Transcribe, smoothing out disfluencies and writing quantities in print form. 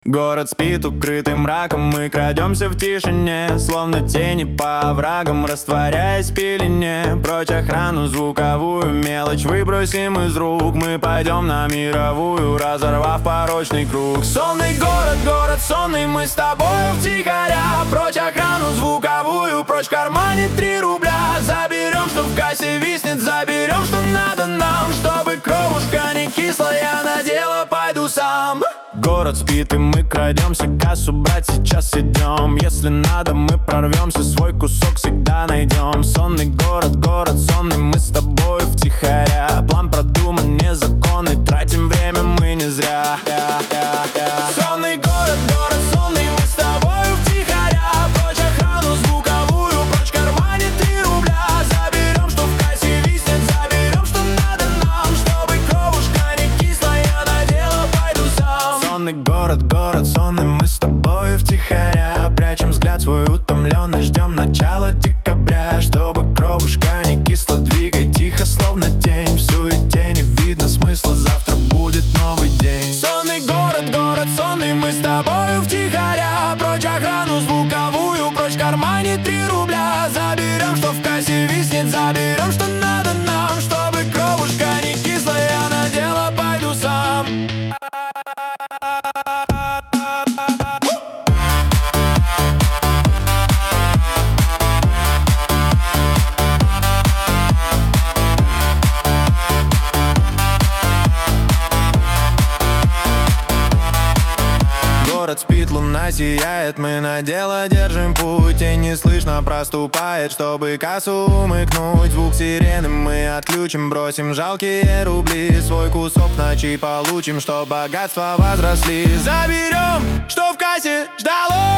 Город спит, укрытый мраком, мы крадемся в тишине, словно тени по оврагам, растворяясь в пелене. Прочь охрану, звуковую мелочь выбросим из рук. Мы пойдем на мировую, разорвав порочный круг. Сонный город, город сонный, мы с тобою втихаря. Прочь охрану, звуковую, прочь в кармане 3 рубля. Заберем, что в кассе виснет, заберем, что надо нам, чтобы кровушка не кислая, я на дело пойду сам. Город спит, и мы крадемся, кассу брать сейчас идем. Если надо, мы прорвемся, свой кусок всегда найдем. Сонный город, город сонный, мы с тобой втихаря. План продуман, незаконный, тратим время мы не зря. Сонный город, город сонный, мы с тобой втихаря. Прочь охрану звуковую, прочь в кармане 3 рубля. Заберем, что в кассе виснет, заберем, что надо нам, чтобы кровушка не кислая, я на дело пойду сам. Сонный город, город сонный, мы с тобой втихаря. Прячем взгляд свой утомленный, ждем начала декабря. Чтобы кровушка не кисла, двигай тихо, словно тень. В суете не видно смысла, завтра будет новый день. Сонный город, город сонный, мы с тобой втихаря. Прочь охрану звуковую, прочь в кармане 3 рубля. Заберем, что в кассе виснет, заберем, что надо нам, чтобы кровушка не кисла, я на дело пойду сам. Город спит, луна сияет, мы на дело держим путь. И не слышно проступает, чтобы кассу умыкнуть. Звук сирены мы отключим, бросим жалкие рубли. Свой кусок в ночи получим, чтоб богатства возросли. Заберем, что в кассе ждало